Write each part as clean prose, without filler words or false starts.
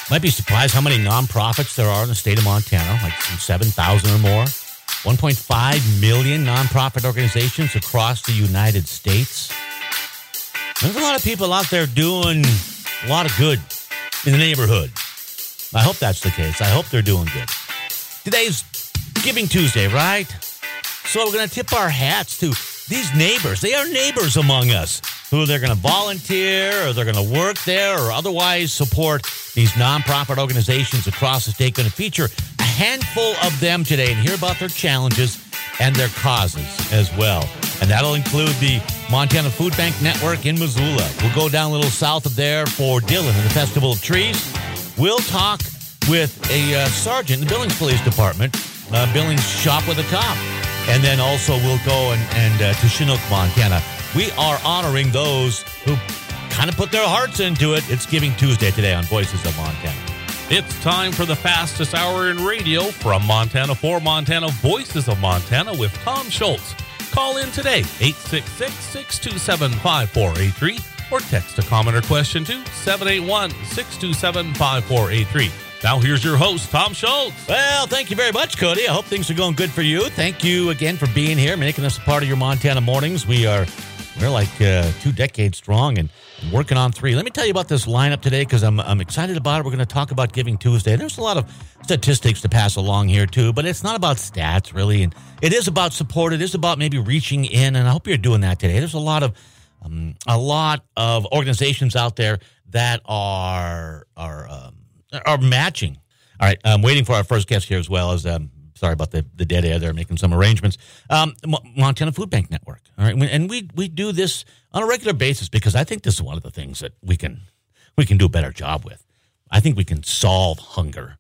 Might be surprised how many nonprofits there are in the state of Montana, like some 7,000 or more. 1.5 million nonprofit organizations across the United States. There's a lot of people out there doing a lot of good in the neighborhood. I hope that's the case. I hope they're doing good. Today's Giving Tuesday, right? So we're going to tip our hats to these neighbors. They are neighbors among us who they're going to volunteer or they're going to work there or otherwise support these nonprofit organizations across the state. Going to feature a handful of them today and hear about their challenges and their causes as well. And that'll include the Montana Food Bank Network in Missoula. We'll go down a little south of there for Dillon and the Festival of Trees. We'll talk with a sergeant in the Billings Police Department, Billings Shop with a Cop. And then also we'll go and to Chinook, Montana. We are honoring those who kind of put their hearts into it. It's Giving Tuesday today on Voices of Montana. It's time for the fastest hour in radio from Montana for Montana, Voices of Montana with Tom Schultz. Call in today, 866-627-5483, or text a comment or question to 781-627-5483. Now here's your host, Tom Schultz. Well, thank you very much, Cody. I hope things are going good for you. Thank you again for being here, making us a part of your Montana mornings. We're like 2 decades strong and working on 3. Let me tell you about this lineup today because I'm excited about it. We're going to talk about Giving Tuesday. There's a lot of statistics to pass along here too, but it's not about stats really, and it is about support. It is about maybe reaching in, and I hope you're doing that today. There's a lot of organizations out there that are matching. All right, I'm waiting for our first guest here as well as sorry about the dead air there, making some arrangements. Montana Food Bank Network. All right, and we do this on a regular basis because I think this is one of the things that we can do a better job with. I think we can solve hunger,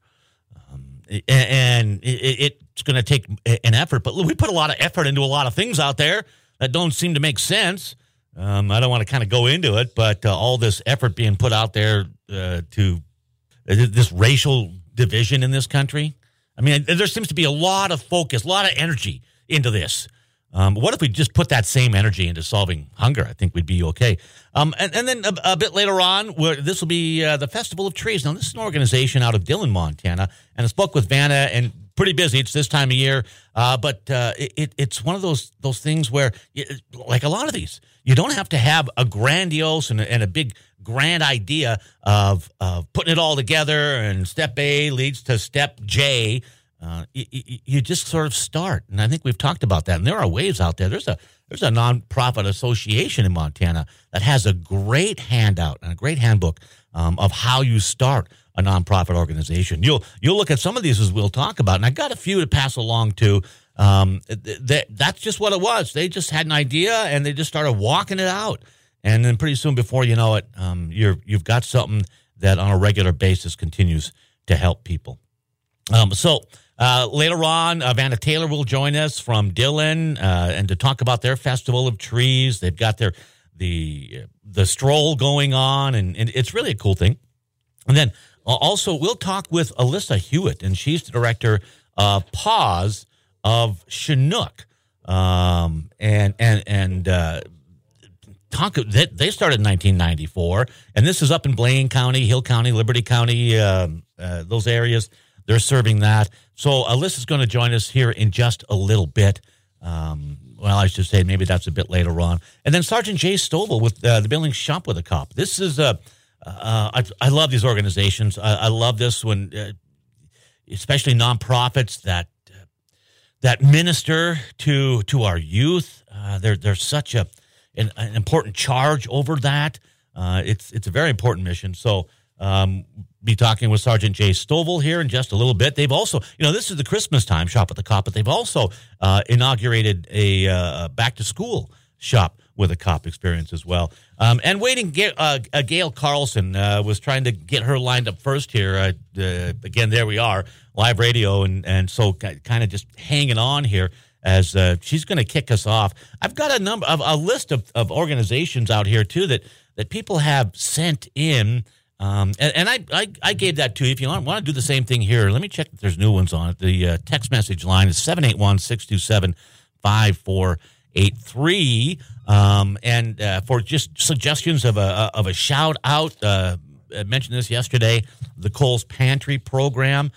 and it's going to take an effort. But we put a lot of effort into a lot of things out there that don't seem to make sense. I don't want to kind of go into it, but all this effort being put out there to this racial division in this country. I mean, there seems to be a lot of focus, a lot of energy into this. What if we just put that same energy into solving hunger? I think we'd be okay. And then a bit later on, this will be the Festival of Trees. Now, this is an organization out of Dillon, Montana, and I spoke with Vanna, and pretty busy. It's this time of year, but it's one of those things where, like a lot of these, you don't have to have a grandiose and a big grand idea of putting it all together, and step A leads to step J. You just sort of start, and I think we've talked about that. And there are ways out there. There's a nonprofit association in Montana that has a great handout and a great handbook of how you start a nonprofit organization. You'll look at some of these as we'll talk about, and I got a few to pass along to. That's just what it was. They just had an idea and they just started walking it out, and then pretty soon, before you know it, you've got something that on a regular basis continues to help people. So later on, Vanna Taylor will join us from Dillon and to talk about their Festival of Trees. They've got the stroll going on, and it's really a cool thing. And then also we'll talk with Alyssa Hewitt, and she's the director of Paws of Chinook. They started in 1994, and this is up in Blaine County, Hill County, Liberty County, those areas. They're serving that. So Alyssa's going to join us here in just a little bit. Well, I should say maybe that's a bit later on. And then Sergeant Jay Stovall with the Billings Shop with a Cop. This is I love these organizations. I love this when, especially nonprofits that minister to our youth. There's such an important charge over that. It's a very important mission. So be talking with Sergeant Jay Stovall here in just a little bit. They've also, this is the Christmas time Shop with the Cop, but they've also inaugurated a back-to-school Shop with a Cop experience as well. And waiting, Gail Carlson was trying to get her lined up first here. Again, there we are, live radio, and so kind of just hanging on here as she's going to kick us off. I've got a list of organizations out here, too, that people have sent in. And I gave that to you. If you want to do the same thing here, let me check if there's new ones on it. The text message line is 781-627-5483. And for just suggestions of a shout out, mentioned this yesterday, the Kohl's Pantry Program,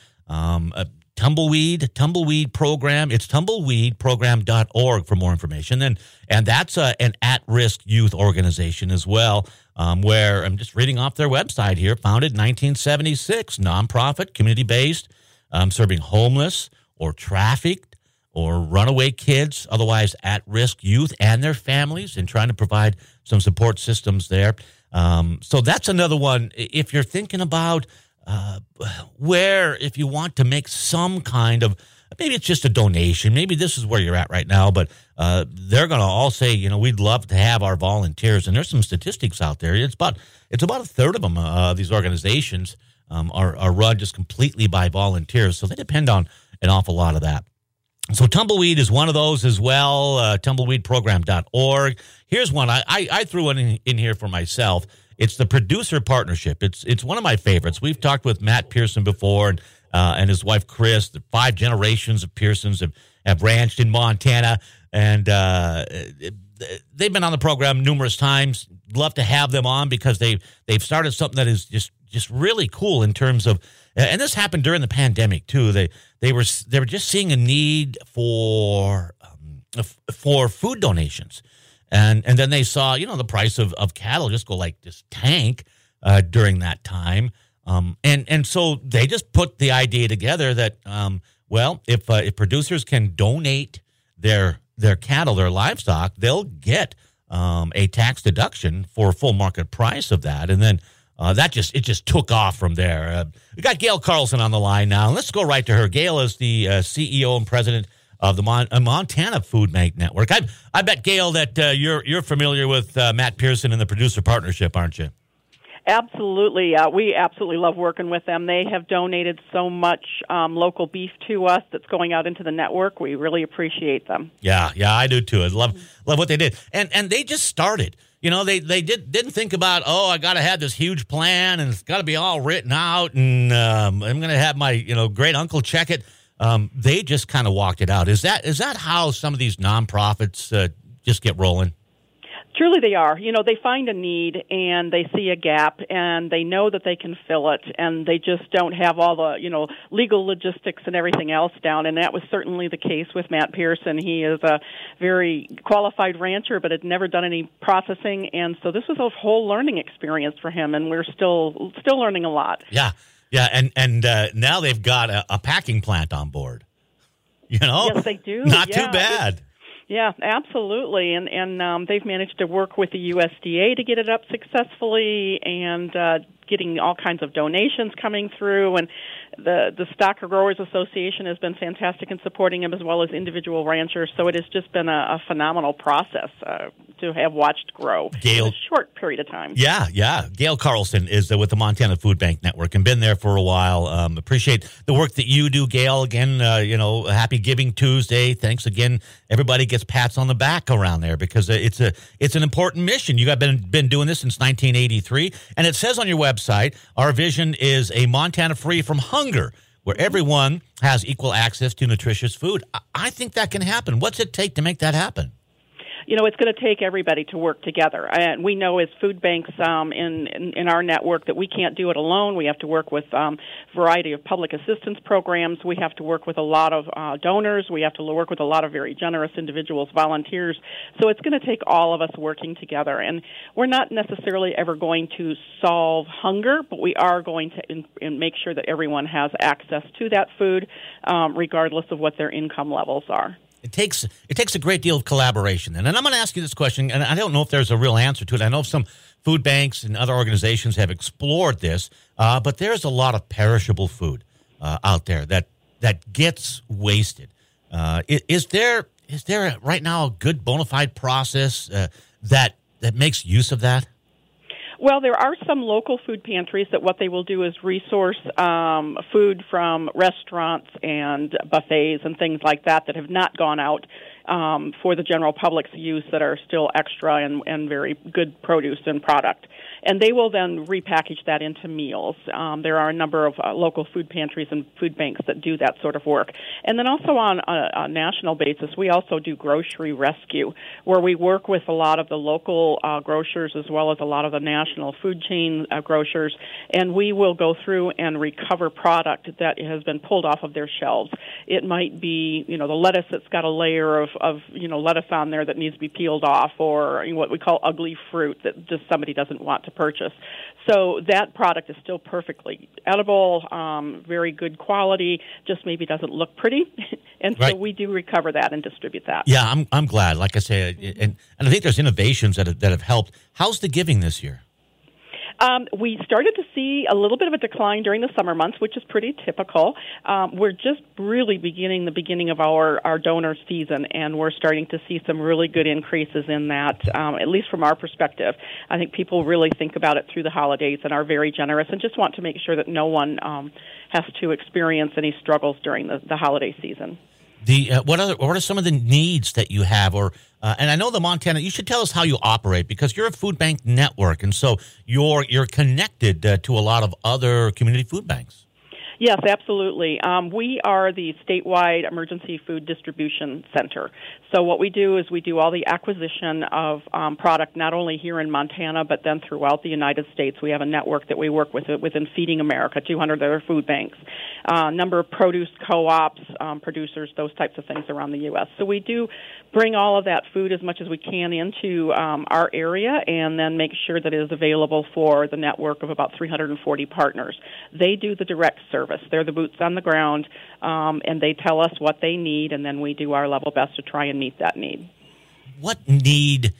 Tumbleweed Program. It's tumbleweedprogram.org for more information. And that's an at-risk youth organization as well, where I'm just reading off their website here, founded in 1976, nonprofit, community-based, serving homeless or trafficked or runaway kids, otherwise at-risk youth and their families, and trying to provide some support systems there. So that's another one. If you're thinking about if you want to make some kind of, maybe it's just a donation, maybe this is where you're at right now, but they're going to all say, we'd love to have our volunteers. And there's some statistics out there. It's about a third of them, these organizations are run just completely by volunteers. So they depend on an awful lot of that. So Tumbleweed is one of those as well, tumbleweedprogram.org. Here's one I threw in here for myself. It's the Producer Partnership. It's one of my favorites. We've talked with Matt Pearson before and his wife Chris. The 5 generations of Pearsons have ranched in Montana, and they've been on the program numerous times. Love to have them on because they've started something that is just really cool in terms of, and this happened during the pandemic too. They were just seeing a need for food donations. And then they saw, the price of cattle just go just tank during that time. And so they just put the idea together that, if producers can donate their cattle, their livestock, they'll get a tax deduction for full market price of that. And then it just took off from there. We got Gail Carlson on the line now. Let's go right to her. Gail is the CEO and president of the Montana Food Bank Network. I bet, Gail, that you're familiar with Matt Pearson and the Producer Partnership, aren't you? Absolutely. We absolutely love working with them. They have donated so much local beef to us that's going out into the network. We really appreciate them. Yeah, I do too. I love what they did. And they just started. They didn't think about, I got to have this huge plan and it's got to be all written out and I'm going to have my great uncle check it. They just kind of walked it out. Is that how some of these nonprofits just get rolling? Truly they are. They find a need and they see a gap and they know that they can fill it and they just don't have all the, legal logistics and everything else down. And that was certainly the case with Matt Pearson. He is a very qualified rancher but had never done any processing. And so this was a whole learning experience for him and we're still learning a lot. Yeah. Yeah, and now they've got a packing plant on board. Yes, they do. Not too bad. Yeah, absolutely. And they've managed to work with the USDA to get it up successfully and getting all kinds of donations coming through. And the Stocker Growers Association has been fantastic in supporting him as well as individual ranchers. So it has just been a phenomenal process to have watched grow in a short period of time. Yeah. Gail Carlson is with the Montana Food Bank Network and been there for a while. Appreciate the work that you do, Gail. Again, happy Giving Tuesday. Thanks again. Everybody gets pats on the back around there because it's an important mission. You have been doing this since 1983, and it says on your website, our vision is a Montana free from hunger, where everyone has equal access to nutritious food. I think that can happen. What's it take to make that happen? It's going to take everybody to work together. And we know as food banks in our network that we can't do it alone. We have to work with a variety of public assistance programs. We have to work with a lot of donors. We have to work with a lot of very generous individuals, volunteers. So it's going to take all of us working together. And we're not necessarily ever going to solve hunger, but we are going to make sure that everyone has access to that food, regardless of what their income levels are. It takes a great deal of collaboration. And I'm going to ask you this question, and I don't know if there's a real answer to it. I know some food banks and other organizations have explored this, but there's a lot of perishable food out there that gets wasted. Is there right now a good bona fide process that makes use of that? Well, there are some local food pantries that what they will do is resource food from restaurants and buffets and things like that have not gone out for the general public's use that are still extra and very good produce and product. and they will then repackage that into meals. There are a number of local food pantries and food banks that do that sort of work. And then also on a national basis, we also do grocery rescue, where we work with a lot of the local grocers as well as a lot of the national food chain grocers, and we will go through and recover product that has been pulled off of their shelves. It might be, the lettuce that's got a layer of lettuce on there that needs to be peeled off, or what we call ugly fruit that just somebody doesn't want to purchase. So that product is still perfectly edible, very good quality, just maybe doesn't look pretty. And so we do recover that and distribute that. Yeah, I'm glad. Like I say, and I think there's innovations that have helped. How's the giving this year? We started to see a little bit of a decline during the summer months, which is pretty typical. We're just really the beginning of our donor season, and we're starting to see some really good increases in that, at least from our perspective. I think people really think about it through the holidays and are very generous and just want to make sure that no one has to experience any struggles during the holiday season. What are some of the needs that you have, and I know the Montana. You should tell us how you operate, because you're a food bank network, and so you're connected to a lot of other community food banks. Yes, absolutely. We are the statewide emergency food distribution center. So what we do is we do all the acquisition of product, not only here in Montana, but then throughout the United States. We have a network that we work with within Feeding America, 200 other food banks, a number of produce co-ops, producers, those types of things around the U.S. So we do bring all of that food as much as we can into our area, and then make sure that it is available for the network of about 340 partners. They do the direct service. They're the boots on the ground, and they tell us what they need, and then we do our level best to try and meet that need. What need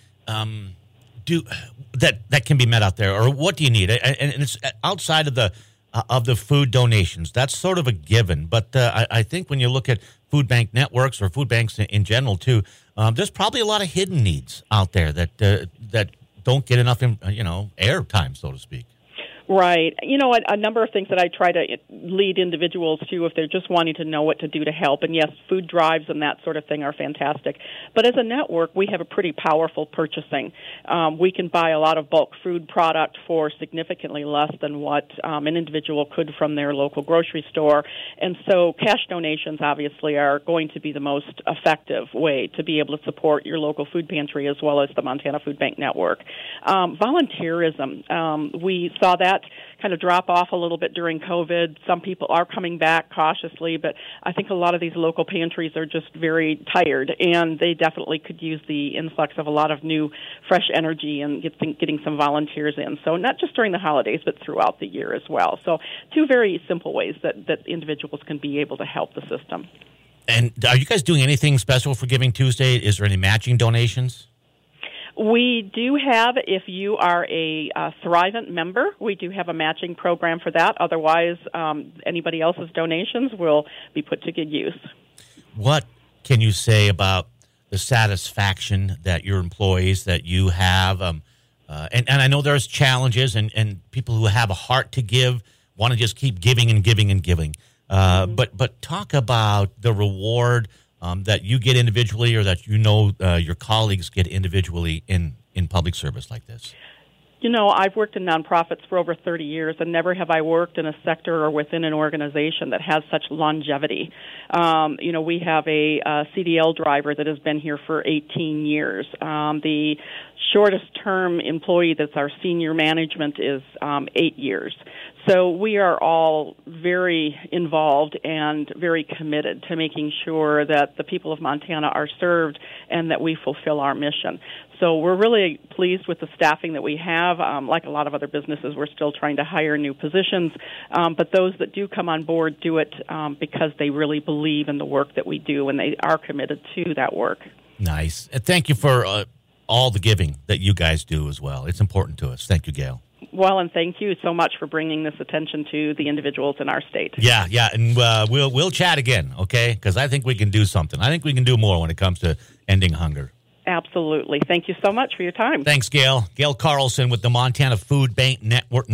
that can be met out there, or what do you need? And it's outside of the food donations. That's sort of a given, but I think when you look at food bank networks or food banks in general too, there's probably a lot of hidden needs out there that don't get enough air time, so to speak. Right. A number of things that I try to lead individuals to if they're just wanting to know what to do to help. And yes, food drives and that sort of thing are fantastic. But as a network, we have a pretty powerful purchasing. We can buy a lot of bulk food product for significantly less than what an individual could from their local grocery store. And so cash donations obviously are going to be the most effective way to be able to support your local food pantry as well as the Montana Food Bank Network. Volunteerism, we saw that kind of drop off a little bit during COVID. Some people are coming back cautiously, but I think a lot of these local pantries are just very tired, and they definitely could use the influx of a lot of new, fresh energy and getting some volunteers in. So not just during the holidays, but throughout the year as well. So two very simple ways that individuals can be able to help the system. And are you guys doing anything special for Giving Tuesday? Is there any matching donations? We do have, if you are a Thrivent member, we do have a matching program for that. Otherwise, anybody else's donations will be put to good use. What can you say about the satisfaction that your employees, that you have? And I know there's challenges, and people who have a heart to give want to just keep giving and giving and giving. But talk about the reward that you get individually, or that your colleagues get individually in public service like this. I've worked in nonprofits for over 30 years, and never have I worked in a sector or within an organization that has such longevity. We have a CDL driver that has been here for 18 years. The shortest term employee that's our senior management is 8 years. So we are all very involved and very committed to making sure that the people of Montana are served and that we fulfill our mission. So we're really pleased with the staffing that we have. Like a lot of other businesses, we're still trying to hire new positions. But those that do come on board do it because they really believe in the work that we do, and they are committed to that work. Nice. Thank you for all the giving that you guys do as well. It's important to us. Thank you, Gail. Well, and thank you so much for bringing this attention to the individuals in our state. Yeah, and we'll chat again, okay? Because I think we can do something. I think we can do more when it comes to ending hunger. Absolutely. Thank you so much for your time. Thanks, Gail. Gail Carlson with the Montana Food Bank Network.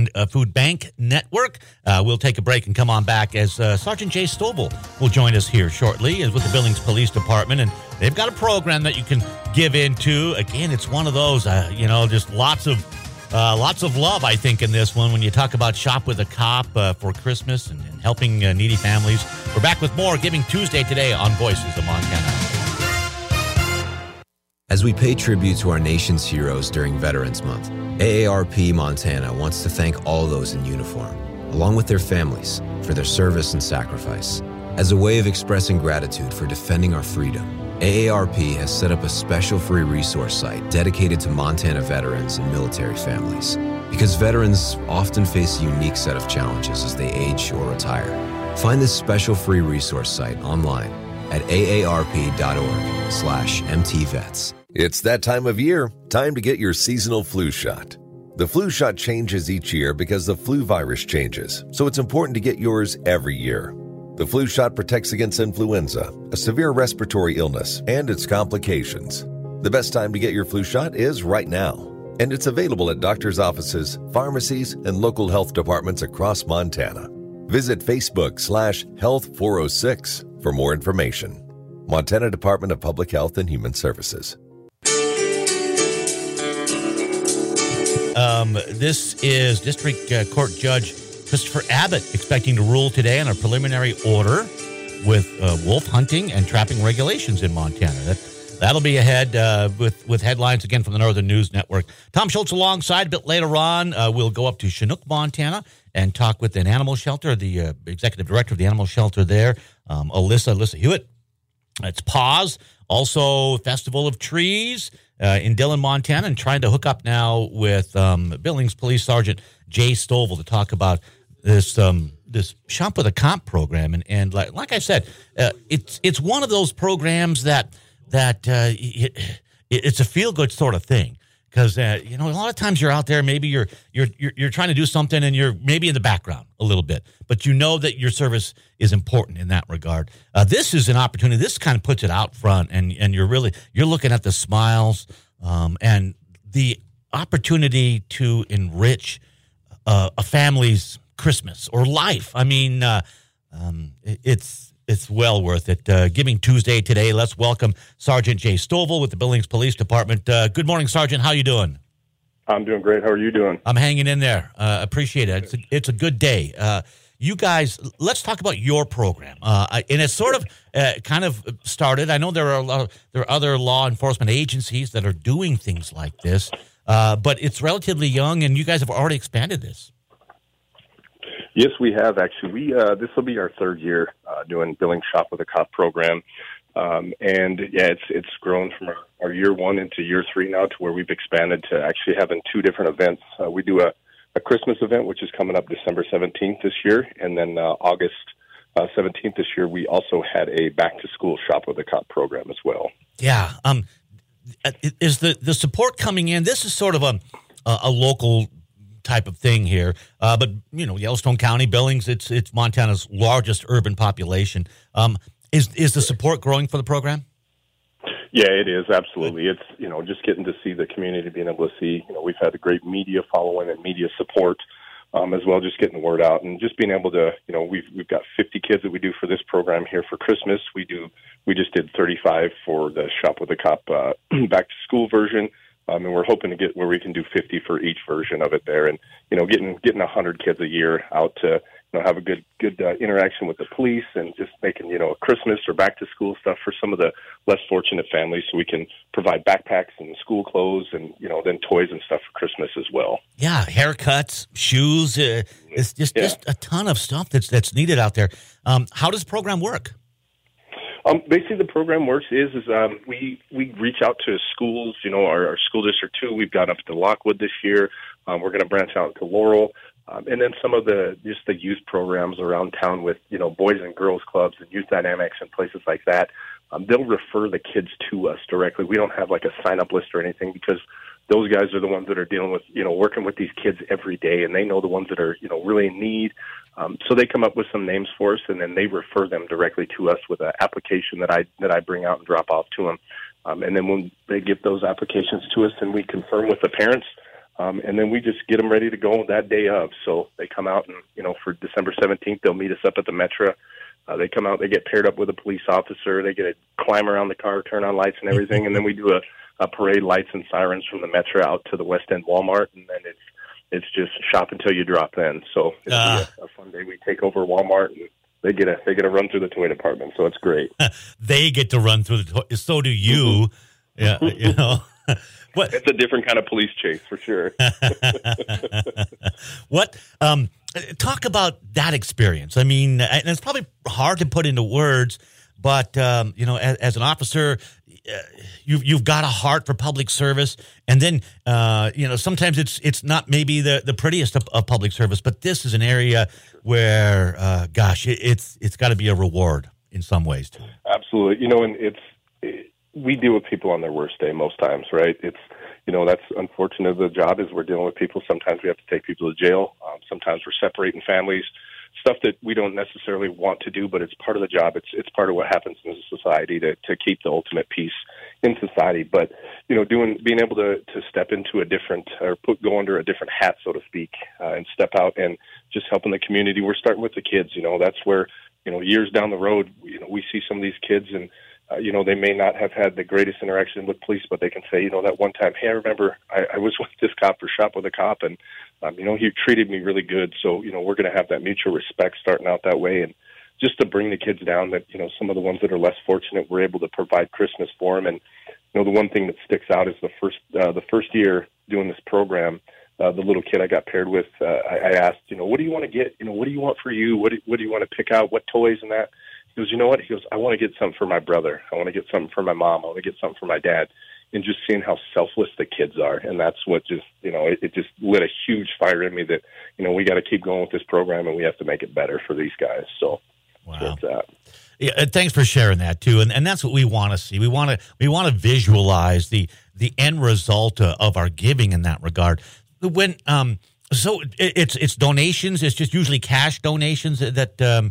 We'll take a break and come on back as Sergeant Jay Stovall will join us here shortly with the Billings Police Department, and they've got a program that you can give into. Again, it's one of those, just lots of Lots of love, I think, in this one when you talk about Shop with a Cop for Christmas and helping needy families. We're back with more Giving Tuesday today on Voices of Montana. As we pay tribute to our nation's heroes during Veterans Month, AARP Montana wants to thank all those in uniform, along with their families, for their service and sacrifice. As a way of expressing gratitude for defending our freedom, AARP has set up a special free resource site dedicated to Montana veterans and military families. Because veterans often face a unique set of challenges as they age or retire. Find this special free resource site online at aarp.org/mtvets. It's that time of year. Time to get your seasonal flu shot. The flu shot changes each year because the flu virus changes, so it's important to get yours every year. The flu shot protects against influenza, a severe respiratory illness, and its complications. The best time to get your flu shot is right now, and it's available at doctors' offices, pharmacies, and local health departments across Montana. Visit Facebook/Health406 for more information. Montana Department of Public Health and Human Services. This is District Court Judge Christopher Abbott expecting to rule today on a preliminary order with wolf hunting and trapping regulations in Montana. That'll be ahead with headlines again from the Northern News Network. Tom Schultz alongside. A bit later on, we'll go up to Chinook, Montana, and talk with an animal shelter, the executive director of the animal shelter there, Alyssa Hewitt. It's Paws, also Festival of Trees in Dillon, Montana, and trying to hook up now with Billings Police Sergeant Jay Stovall to talk about this Shop with a Cop program. And like I said, it's one of those programs that it's a feel-good sort of thing. Because a lot of times you're out there, maybe you're trying to do something and you're maybe in the background a little bit, but you know that your service is important in that regard. This is an opportunity. This kind of puts it out front, and you're looking at the smiles and the opportunity to enrich a family's Christmas or life. I mean, it's well worth it. Giving Tuesday today. Let's welcome Sergeant Jay Stovall with the Billings Police Department. Good morning, Sergeant. How you doing? I'm doing great. How are you doing? I'm hanging in there. Appreciate it. It's a good day. You guys, let's talk about your program. And it's sort of kind of started. I know there are other law enforcement agencies that are doing things like this, but it's relatively young, and you guys have already expanded this. Yes, we have actually. This will be our third year doing Billings Shop with a Cop program, and yeah, it's grown from our year one into year three now to where we've expanded to actually having two different events. We do a Christmas event, which is coming up December 17th this year, and then August 17th this year, we also had a back to school Shop with a Cop program as well. Yeah, is the support coming in? This is sort of a local type of thing here, but Yellowstone County, Billings, it's Montana's largest urban population. Is the support growing for the program? Yeah, it is, absolutely. It's just getting to see the community, being able to see we've had a great media following and media support as well, just getting the word out and just being able to we've got 50 kids that we do for this program here for Christmas. We just did 35 for the Shop with a Cop back to school version. And we're hoping to get where we can do 50 for each version of it there, and getting 100 kids a year out to have a good interaction with the police, and just making a Christmas or back to school stuff for some of the less fortunate families, so we can provide backpacks and school clothes and then toys and stuff for Christmas as well. Yeah, haircuts, shoes, it's just a ton of stuff that's needed out there. How does the program work? Basically, the program works is we reach out to schools. Our school district 2, we've got up to Lockwood this year. We're going to branch out to Laurel, and then some of the youth programs around town with boys and girls clubs and youth dynamics and places like that. They'll refer the kids to us directly. We don't have like a sign up list or anything, because those guys are the ones that are dealing with working with these kids every day, and they know the ones that are really in need. So they come up with some names for us, and then they refer them directly to us with an application that I bring out and drop off to them. And then when they give those applications to us, then we confirm with the parents, and then we just get them ready to go that day of. So they come out, and for December 17th, they'll meet us up at the Metro. They come out, they get paired up with a police officer, they get to climb around the car, turn on lights and everything, and then we do a parade lights and sirens from the Metro out to the West End Walmart, and then it's just shop until you drop in. So it'll be a fun day. We take over Walmart, and they get a run through the toy department. So it's great. They get to run through the toy. So do you. Yeah, you know. What? It's a different kind of police chase for sure. What? Talk about that experience. I mean, and it's probably hard to put into words, but you know, as an officer, you've got a heart for public service, and then you know, sometimes it's not maybe the prettiest of public service, but this is an area where, gosh, it's got to be a reward in some ways too. Absolutely, you know, and we deal with people on their worst day most times, right? It's, you know, that's unfortunate. The job is we're dealing with people. Sometimes we have to take people to jail. Sometimes we're separating families, stuff that we don't necessarily want to do, but it's part of the job. It's part of what happens in society to keep the ultimate peace in society. But, you know, being able to step into a different, or go under a different hat, so to speak, and step out and just helping the community. We're starting with the kids, you know, that's where, you know, years down the road, you know, we see some of these kids and, you know, they may not have had the greatest interaction with police, but they can say, you know, that one time, hey, I remember I was with this cop or shop with a cop, and, you know, he treated me really good. So, you know, we're going to have that mutual respect starting out that way. And just to bring the kids down that, you know, some of the ones that are less fortunate, we're able to provide Christmas for them. And, you know, the one thing that sticks out is the first year doing this program, the little kid I got paired with, I asked, you know, what do you want to get? You know, what do you want for you? What do you want to pick out? What toys and that? He goes, you know what? He goes, I want to get something for my brother. I want to get something for my mom. I want to get something for my dad. And just seeing how selfless the kids are. And that's what just, you know, it just lit a huge fire in me that, you know, we got to keep going with this program and we have to make it better for these guys. So wow. That's that. Yeah, thanks for sharing that too, and that's what we want to see. We want to visualize the end result of our giving in that regard. When so it's donations. It's just usually cash donations that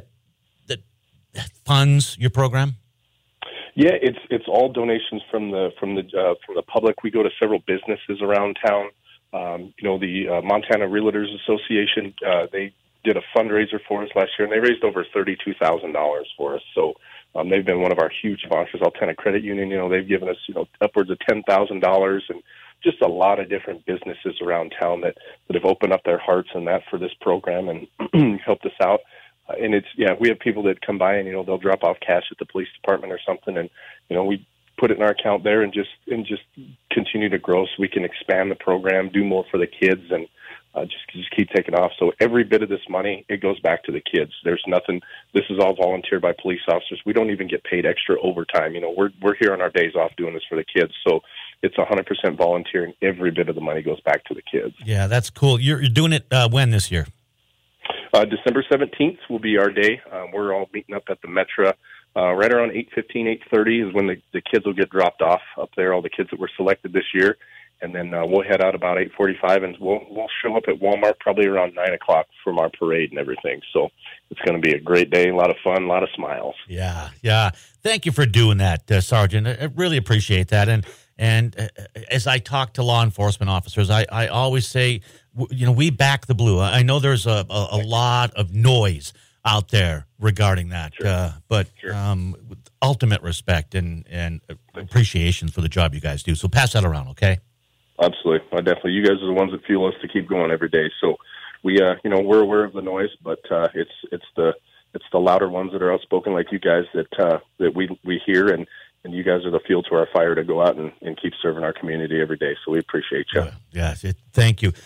funds your program. Yeah, it's all donations from the public. We go to several businesses around town. You know, the Montana Realtors Association, they did a fundraiser for us last year, and they raised over $32,000 for us. So they've been one of our huge sponsors. Altena Credit Union, you know, they've given us, you know, upwards of $10,000, and just a lot of different businesses around town that have opened up their hearts and that for this program and helped us out. And it's, yeah, we have people that come by and, you know, they'll drop off cash at the police department or something, and, you know, we put it in our account there and just continue to grow so we can expand the program, do more for the kids, and just keep taking off. So every bit of this money, it goes back to the kids. There's nothing. This is all volunteered by police officers. We don't even get paid extra overtime. You know, we're here on our days off doing this for the kids. So it's 100% volunteer, and every bit of the money goes back to the kids. Yeah, that's cool. You're doing it when this year? December 17th will be our day. We're all meeting up at the Metro. Right around 8:15, 8:30 is when the kids will get dropped off up there, all the kids that were selected this year. And then we'll head out about 8:45, and we'll show up at Walmart probably around 9 o'clock from our parade and everything. So it's going to be a great day, a lot of fun, a lot of smiles. Yeah. Thank you for doing that, Sergeant. I really appreciate that. And as I talk to law enforcement officers, I always say, you know, we back the blue. I know there's a lot of noise out there regarding that, sure. But sure. With ultimate respect and appreciation for the job you guys do. So pass that around, okay? Absolutely. Definitely. You guys are the ones that fuel us to keep going every day. So we, you know, we're aware of the noise, but it's the louder ones that are outspoken like you guys that we hear, and you guys are the fuel to our fire to go out and keep serving our community every day. So we appreciate you. Yeah, thank you.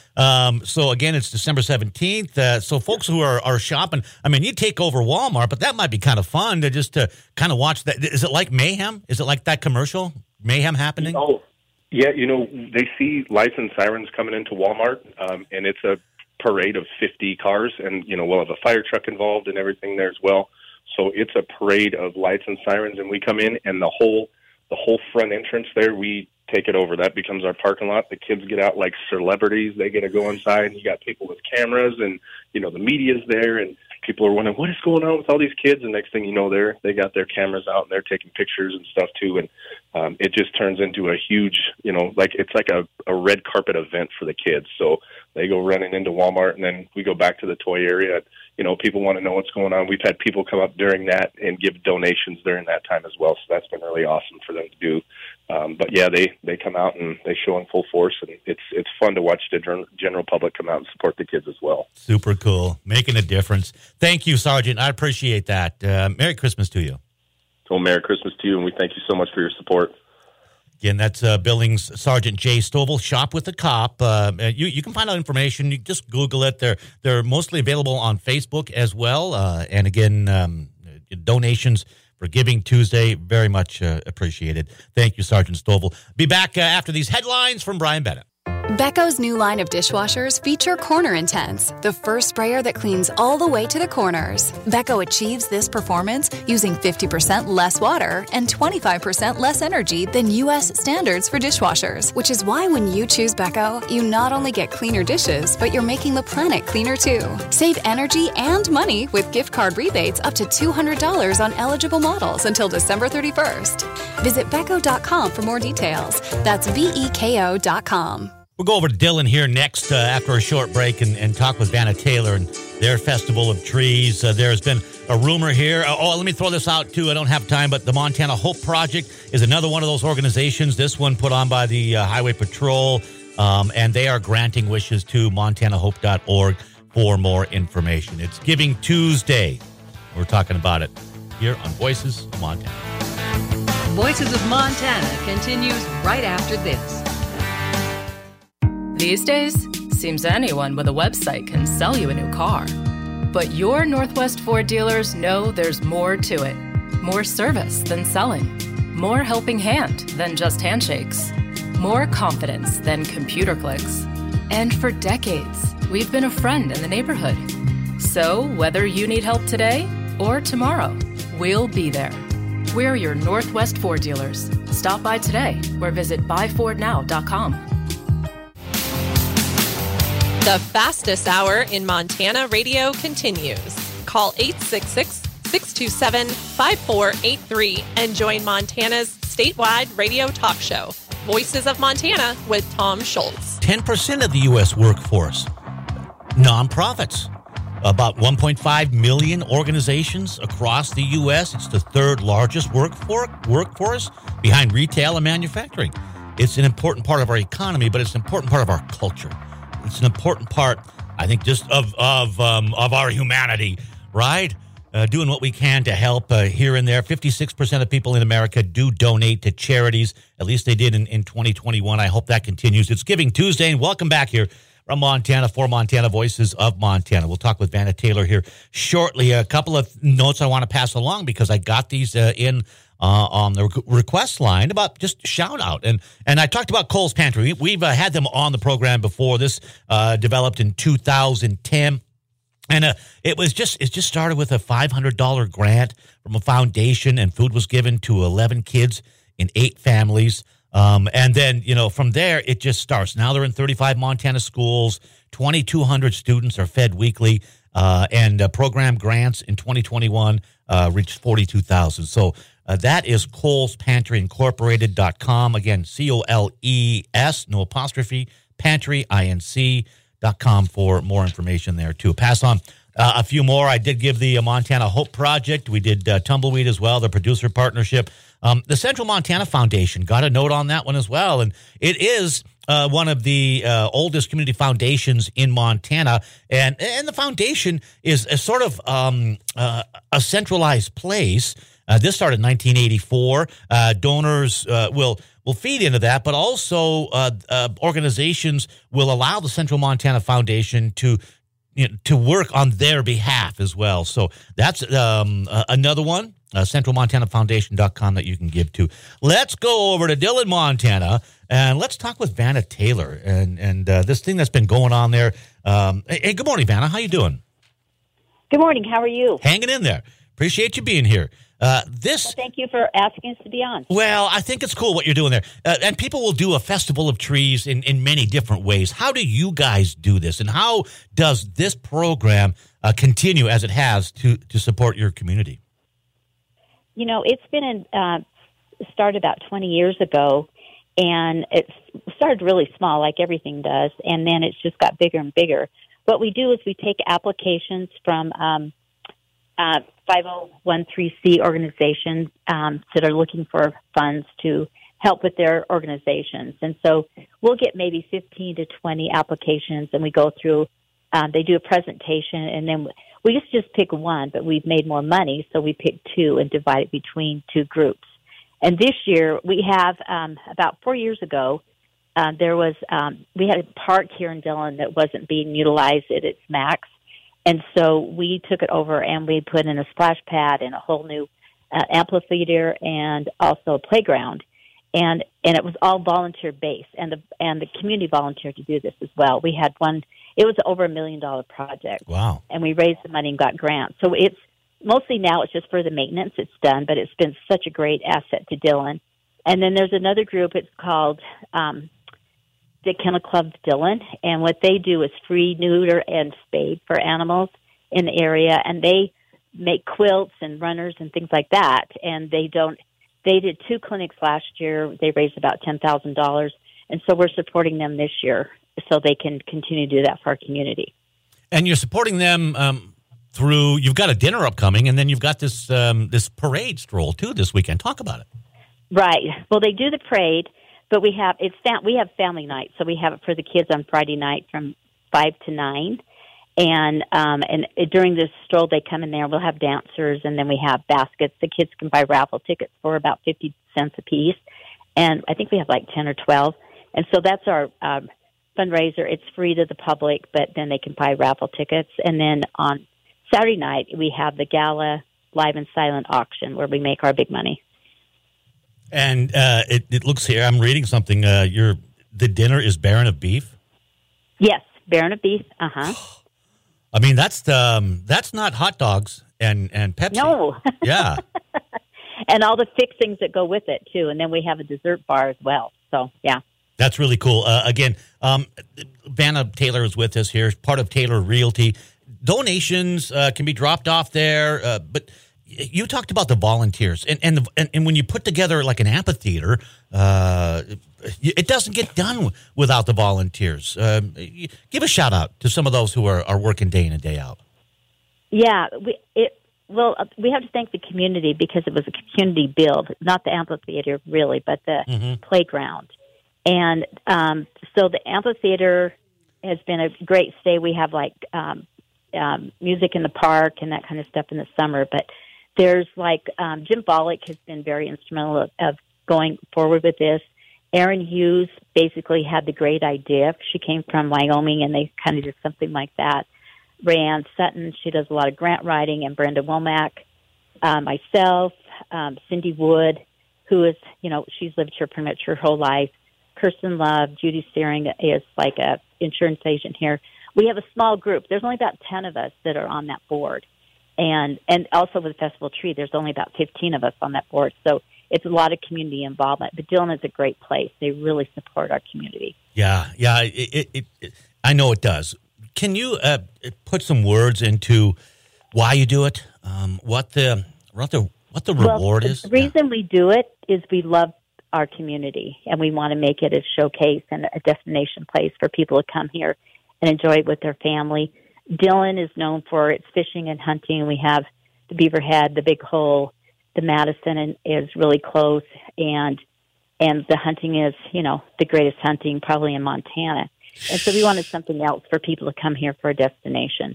So again, it's December 17th. So folks who are shopping, I mean, you take over Walmart, but that might be kind of fun to kind of watch that. Is it like Mayhem? Is it like that commercial, Mayhem happening? Oh, yeah. You know, they see lights and sirens coming into Walmart, and it's a parade of 50 cars, and, you know, we'll have a fire truck involved and everything there as well. So it's a parade of lights and sirens, and we come in, and the whole front entrance there, we take it over. That becomes our parking lot. The kids get out like celebrities. They get to go inside, and you got people with cameras, and, you know, the media's there, and people are wondering, what is going on with all these kids? And next thing you know, they got their cameras out, and they're taking pictures and stuff too. And it just turns into a huge, you know, like it's like a red carpet event for the kids. So they go running into Walmart, and then we go back to the toy area. You know, people want to know what's going on. We've had people come up during that and give donations during that time as well. So that's been really awesome for them to do. But yeah, they come out and they show in full force, and it's fun to watch the general public come out and support the kids as well. Super cool, making a difference. Thank you, Sergeant. I appreciate that. Merry Christmas to you. Well, Merry Christmas to you, and we thank you so much for your support. Again, that's Billings Sergeant Jay Stovall, Shop with a Cop. You can find out information. You just Google it. They're mostly available on Facebook as well. And again, donations for Giving Tuesday, very much appreciated. Thank you, Sergeant Stovall. Be back after these headlines from Brian Bennett. Becco's new line of dishwashers feature Corner Intense, the first sprayer that cleans all the way to the corners. Becco achieves this performance using 50% less water and 25% less energy than U.S. standards for dishwashers, which is why when you choose Becco, you not only get cleaner dishes, but you're making the planet cleaner too. Save energy and money with gift card rebates up to $200 on eligible models until December 31st. Visit Becco.com for more details. That's BEKO.com. We'll go over to Dylan here next after a short break and talk with Vanna Taylor and their Festival of Trees. There's been a rumor here. Let me throw this out, too. I don't have time, but the Montana Hope Project is another one of those organizations. This one put on by the Highway Patrol, and they are granting wishes to montanahope.org for more information. It's Giving Tuesday. We're talking about it here on Voices of Montana. Voices of Montana continues right after this. These days, seems anyone with a website can sell you a new car. But your Northwest Ford dealers know there's more to it. More service than selling. More helping hand than just handshakes. More confidence than computer clicks. And for decades, we've been a friend in the neighborhood. So whether you need help today or tomorrow, we'll be there. We're your Northwest Ford dealers. Stop by today or visit buyfordnow.com. The fastest hour in Montana radio continues. Call 866-627-5483 and join Montana's statewide radio talk show, Voices of Montana with Tom Schultz. 10% of the U.S. workforce, nonprofits. About 1.5 million organizations across the U.S. It's the third largest workforce behind retail and manufacturing. It's an important part of our economy, but it's an important part of our culture. It's an important part, I think, just of our humanity, right? Doing what we can to help here and there. 56% of people in America do donate to charities. At least they did in 2021. I hope that continues. It's Giving Tuesday, and welcome back here from Montana for Montana Voices of Montana. We'll talk with Vanna Taylor here shortly. A couple of notes I want to pass along because I got these in on the request line about just shout out. And I talked about Cole's Pantry. We've had them on the program before. This developed in 2010. And it just started with a $500 grant from a foundation, and food was given to 11 kids in 8 families. And then, from there, it just starts. Now they're in 35 Montana schools. 2,200 students are fed weekly. And program grants in 2021 reached 42,000. So that is Cole's Pantry Incorporated.com. Again, COLES, no apostrophe, Pantry, INC.com for more information there, too. Pass on a few more. I did give the Montana Hope Project. We did Tumbleweed as well, the producer partnership. The Central Montana Foundation, got a note on that one as well. And it is one of the oldest community foundations in Montana. And the foundation is a sort of a centralized place. This started in 1984. Donors will feed into that, but also organizations will allow the Central Montana Foundation to work on their behalf as well. So that's another one, centralmontanafoundation.com that you can give to. Let's go over to Dillon, Montana, and let's talk with Vanna Taylor and this thing that's been going on there. Hey, good morning, Vanna. How you doing? Good morning. How are you? Hanging in there. Appreciate you being here. Well, thank you for asking us to be on. Well, I think it's cool what you're doing there. And people will do a festival of trees in many different ways. How do you guys do this? And how does this program continue as it has to support your community? It's been started about 20 years ago, and it started really small, like everything does, and then it's just got bigger and bigger. What we do is we take applications from 501(c) organizations that are looking for funds to help with their organizations. And so we'll get maybe 15 to 20 applications, and we go through, they do a presentation, and then we used to just pick one, but we've made more money, so we picked two and divide it between two groups. And this year, we have, about 4 years ago, we had a park here in Dillon that wasn't being utilized at its max. And so we took it over and we put in a splash pad and a whole new amphitheater and also a playground. And it was all volunteer based, and the community volunteered to do this as well. We had one; it was over $1 million project. Wow! And we raised the money and got grants. So it's mostly now it's just for the maintenance. It's done, but it's been such a great asset to Dillon. And then there's another group. It's called the Kennel Club Dillon, and what they do is free, neuter, and spade for animals in the area, and they make quilts and runners and things like that. And they did 2 clinics last year. They raised about $10,000, and so we're supporting them this year so they can continue to do that for our community. And you're supporting them through. You've got a dinner upcoming, and then you've got this this parade stroll too this weekend. Talk about it. Right. Well, they do the parade, but we have family night, so we have it for the kids on Friday night from 5 to 9. And during this stroll, they come in there. We'll have dancers, and then we have baskets. The kids can buy raffle tickets for about 50 cents a piece. And I think we have like 10 or 12. And so that's our fundraiser. It's free to the public, but then they can buy raffle tickets. And then on Saturday night, we have the gala live and silent auction where we make our big money. And it looks here, I'm reading something. The dinner is Baron of Beef? Yes, Baron of Beef. Uh-huh. I mean, that's not hot dogs and Pepsi. No. Yeah. And all the fixings that go with it, too. And then we have a dessert bar as well. So, yeah. That's really cool. Again, Vanna Taylor is with us here, part of Taylor Realty. Donations can be dropped off there, but you talked about the volunteers. And when you put together like an amphitheater, it doesn't get done without the volunteers. Give a shout out to some of those who are working day in and day out. Yeah, we have to thank the community because it was a community build, not the amphitheater really, but the playground. And so the amphitheater has been a great stay. We have like music in the park and that kind of stuff in the summer. But there's like Jim Bollock has been very instrumental of going forward with this. Erin Hughes basically had the great idea. She came from Wyoming, and they kind of did something like that. Rayanne Sutton, she does a lot of grant writing, and Brenda Womack, myself, Cindy Wood, who is, she's lived here pretty much her whole life. Kirsten Love, Judy Searing is like a insurance agent here. We have a small group. There's only about 10 of us that are on that board. And also with Festival Tree, there's only about 15 of us on that board. So it's a lot of community involvement. But Dillon is a great place. They really support our community. Yeah. I know it does. Can you put some words into why you do it? What the reward is? The reason we do it is we love our community, and we want to make it a showcase and a destination place for people to come here and enjoy it with their family. Dillon is known for its fishing and hunting. We have the Beaverhead, the Big Hole, the Madison is really close, and the hunting is, the greatest hunting probably in Montana. And so we wanted something else for people to come here for a destination.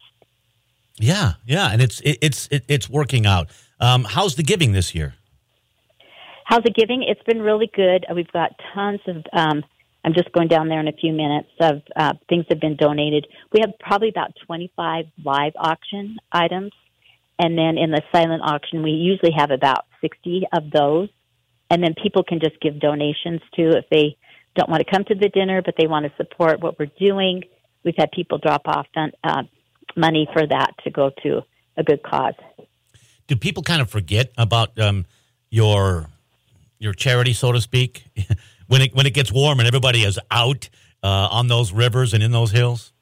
Yeah, and it's working out. How's the giving this year? How's the giving? It's been really good. We've got tons of. I'm just going down there in a few minutes of things have been donated. We have probably about 25 live auction items, and then in the silent auction, we usually have about 60 of those. And then people can just give donations too if they don't want to come to the dinner, but they want to support what we're doing. We've had people drop off money for that to go to a good cause. Do people kind of forget about your charity, so to speak, when it gets warm and everybody is out on those rivers and in those hills?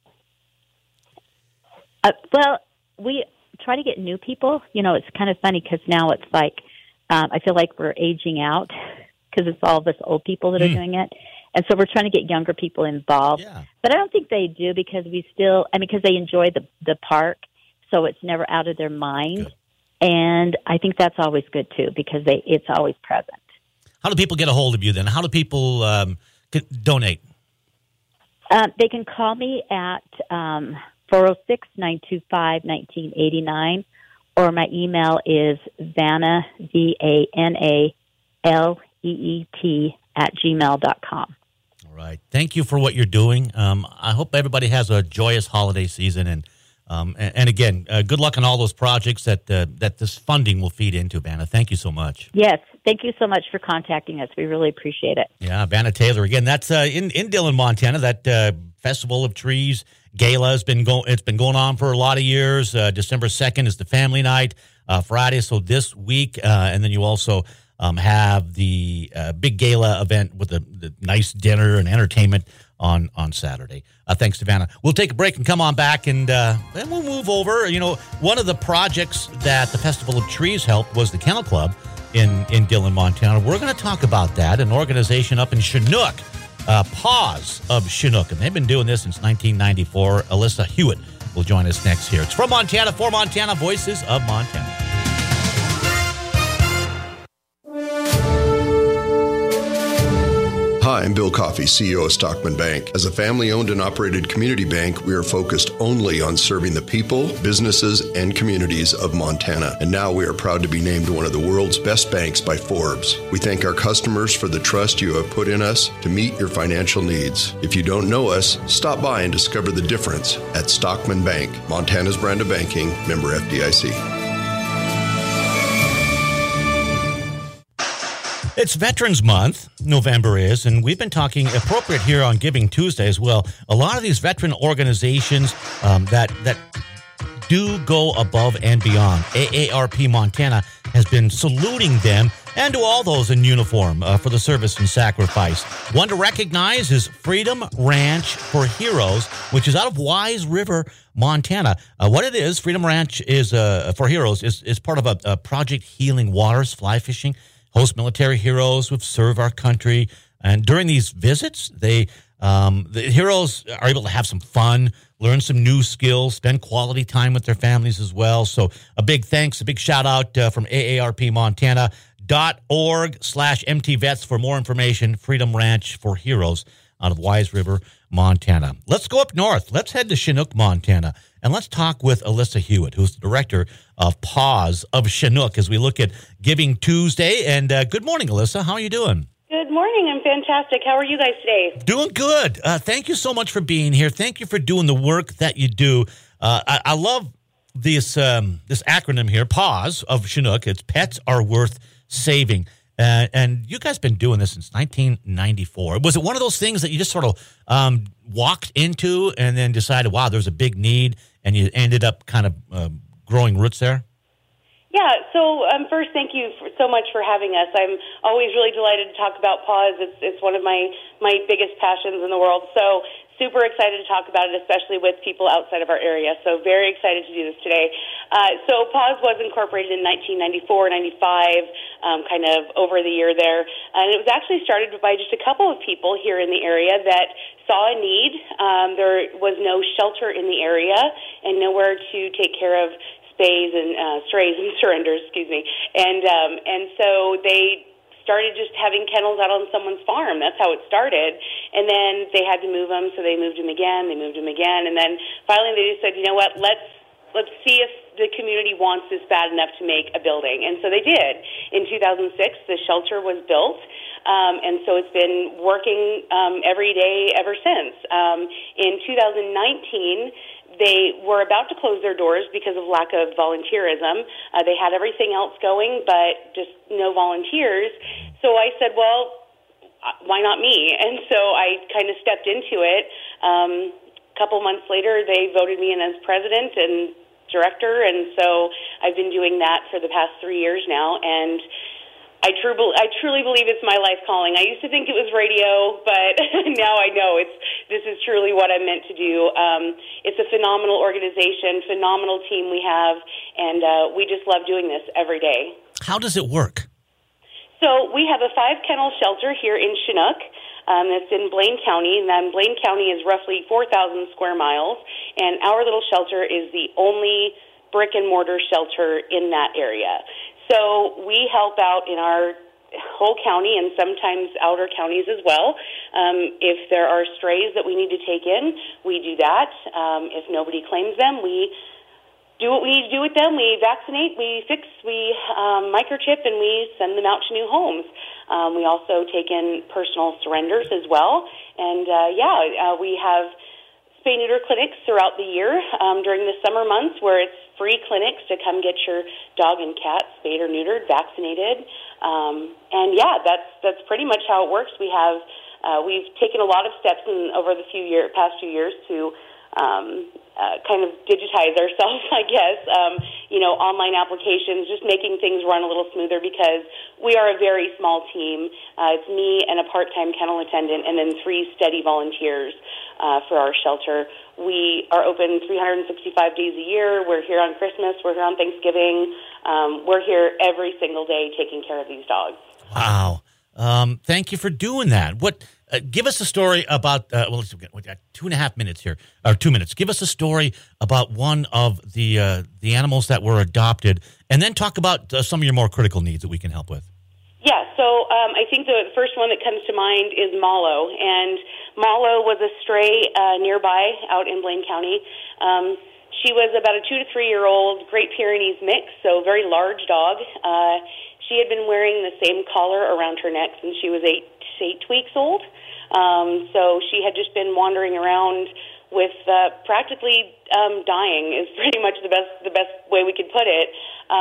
Well, we try to get new people. It's kind of funny because now it's like I feel like we're aging out because it's all of us old people that are doing it. And so we're trying to get younger people involved. Yeah. But I don't think they do because because they enjoy the park, so it's never out of their mind. Good. And I think that's always good, too, because it's always present. how do people get a hold of you then? How do people donate? They can call me at 406-925-1989, or my email is Vanna, VANALEET, @gmail.com. All right. Thank you for what you're doing. I hope everybody has a joyous holiday season, and again, good luck on all those projects that this funding will feed into, Vanna. Thank you so much. Yes, thank you so much for contacting us. We really appreciate it. Yeah, Vanna Taylor. Again, that's in Dillon, Montana. That Festival of Trees Gala has been going on for a lot of years. December 2nd is the family night. Friday, so this week, and then you also have the big gala event with the nice dinner and entertainment on Saturday. Thanks to Vanna. We'll take a break and come on back, and then we'll move over. You know, one of the projects that the Festival of Trees helped was the Kennel Club in Dillon, Montana. We're going to talk about that, an organization up in Chinook, Paws of Chinook, and they've been doing this since 1994. Alyssa Hewitt will join us next here. It's From Montana, for Montana, Voices of Montana. Hi, I'm Bill Coffey, CEO of Stockman Bank. As a family-owned and operated community bank, we are focused only on serving the people, businesses, and communities of Montana. And now we are proud to be named one of the world's best banks by Forbes. We thank our customers for the trust you have put in us to meet your financial needs. If you don't know us, stop by and discover the difference at Stockman Bank, Montana's brand of banking, member FDIC. It's Veterans Month, November is, and we've been talking appropriate here on Giving Tuesday as well. A lot of these veteran organizations that do go above and beyond. AARP Montana has been saluting them and to all those in uniform for the service and sacrifice. One to recognize is Freedom Ranch for Heroes, which is out of Wise River, Montana. What it is, Freedom Ranch is for Heroes is part of a Project Healing Waters fly fishing. Host military heroes who have served our country. And during these visits, the heroes are able to have some fun, learn some new skills, spend quality time with their families as well. So a big thanks, a big shout out from AARPMontana.org/MTVets for more information. Freedom Ranch for Heroes out of Wise River, Montana. Let's go up north. Let's head to Chinook, Montana. And let's talk with Alyssa Hewitt, who's the director of Paws of Chinook, as we look at Giving Tuesday. And good morning, Alyssa. How are you doing? Good morning. I'm fantastic. How are you guys today? Doing good. Thank you so much for being here. Thank you for doing the work that you do. I love this acronym here, Paws of Chinook. It's Pets Are Worth Saving. And you guys been doing this since 1994. Was it one of those things that you just sort of walked into and then decided, wow, there's a big need, and you ended up kind of growing roots there? Yeah, so first, thank you so much for having us. I'm always really delighted to talk about Paws. It's one of my biggest passions in the world. So super excited to talk about it, especially with people outside of our area. So very excited to do this today. So Paws was incorporated in 1994, 95, kind of over the year there. And it was actually started by just a couple of people here in the area that saw a need. There was no shelter in the area and nowhere to take care of strays and surrenders, and so they started just having kennels out on someone's farm. That's how it started. And then they had to move them, so they moved them again, and then finally they just said, you know what, let's see if the community wants this bad enough to make a building. And so they did. In 2006, the shelter was built. And so it's been working every day ever since. In 2019, they were about to close their doors because of lack of volunteerism. They had everything else going, but just no volunteers. So I said, well, why not me? And so I kind of stepped into it. A couple months later, they voted me in as president and director, and so I've been doing that for the past 3 years now, and I truly believe it's my life calling. I used to think it was radio, but now I know this is truly what I'm meant to do. It's a phenomenal organization, phenomenal team we have, and we just love doing this every day. How does it work? So we have a 5-kennel shelter here in Chinook. That's in Blaine County, and then Blaine County is roughly 4,000 square miles, and our little shelter is the only brick-and-mortar shelter in that area. So we help out in our whole county and sometimes outer counties as well. If there are strays that we need to take in, we do that. If nobody claims them, we do what we need to do with them. We vaccinate, we fix, we microchip, and we send them out to new homes. We also take in personal surrenders as well. And, we have spay-neuter clinics throughout the year during the summer months where it's free clinics to come get your dog and cat spayed or neutered, vaccinated. That's pretty much how it works. We've taken a lot of steps over the past few years to kind of digitize ourselves, I guess. Online applications, just making things run a little smoother because we are a very small team. It's me and a part-time kennel attendant and then 3 steady volunteers for our shelter. We are open 365 days a year. We're here on Christmas. We're here on Thanksgiving. We're here every single day taking care of these dogs. Wow. Thank you for doing that. Give us a story about, we got 2.5 minutes here, or 2 minutes. Give us a story about one of the animals that were adopted, and then talk about some of your more critical needs that we can help with. Yeah, so I think the first one that comes to mind is Mallow, and Mallow was a stray nearby out in Blaine County. She was about a 2 to 3 year old Great Pyrenees mix, so very large dog. She had been wearing the same collar around her neck since she was 8 weeks old. So she had just been wandering around with practically dying is pretty much the best way we could put it.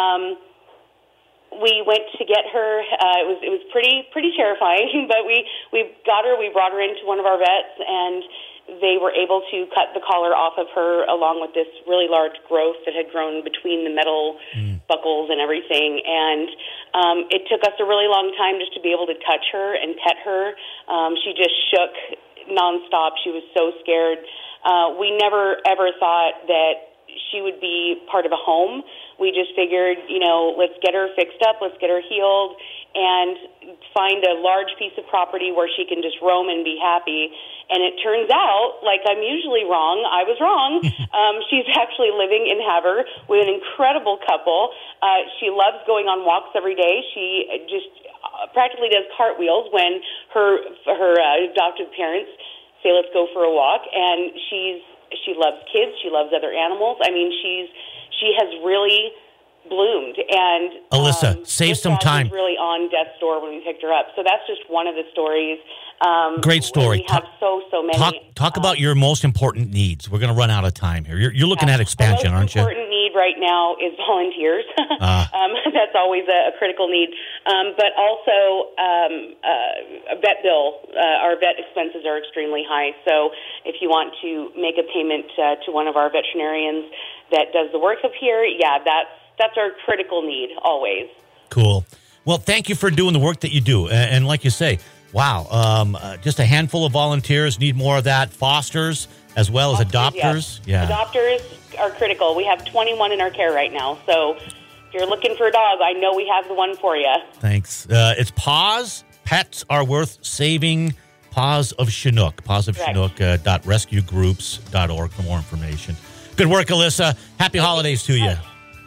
We went to get her. It was pretty terrifying, but we got her. We brought her into one of our vets, and they were able to cut the collar off of her along with this really large growth that had grown between the metal buckles and everything. And it took us a really long time just to be able to touch her and pet her. She just shook nonstop. She was so scared. We never, ever thought that she would be part of a home. We just figured, let's get her fixed up, let's get her healed, and find a large piece of property where she can just roam and be happy. And it turns out, like I'm usually wrong, I was wrong. She's actually living in Havre with an incredible couple. She loves going on walks every day. She just practically does cartwheels when her adoptive parents say, let's go for a walk. And she loves kids. She loves other animals. I mean, she has really bloomed. And Alyssa, save some time. Was really on death's door when we picked her up. So that's just one of the stories. Great story. We have so many. Talk about your most important needs. We're going to run out of time here. You're looking at expansion, aren't you? The most important need right now is volunteers. That's always a critical need. But also a vet bill. Our vet expenses are extremely high. So if you want to make a payment to one of our veterinarians that does the work up here, that's our critical need always. Cool. Well, thank you for doing the work that you do. And like you say, wow, just a handful of volunteers, need more of that. Fosters as well as adopters. Yes. Yeah. Adopters are critical. We have 21 in our care right now. So if you're looking for a dog, I know we have the one for you. Thanks. It's Paws. Pets are worth saving. Paws of Chinook. Paws of Chinook. .rescuegroups.org for more information. Good work, Alyssa. Happy holidays to you.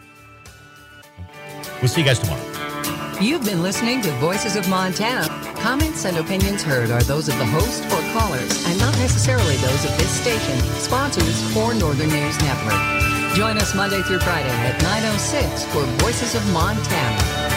We'll see you guys tomorrow. You've been listening to Voices of Montana. Comments and opinions heard are those of the host or callers and not necessarily those of this station, sponsors, or Northern News Network. Join us Monday through Friday at 9:06 for Voices of Montana.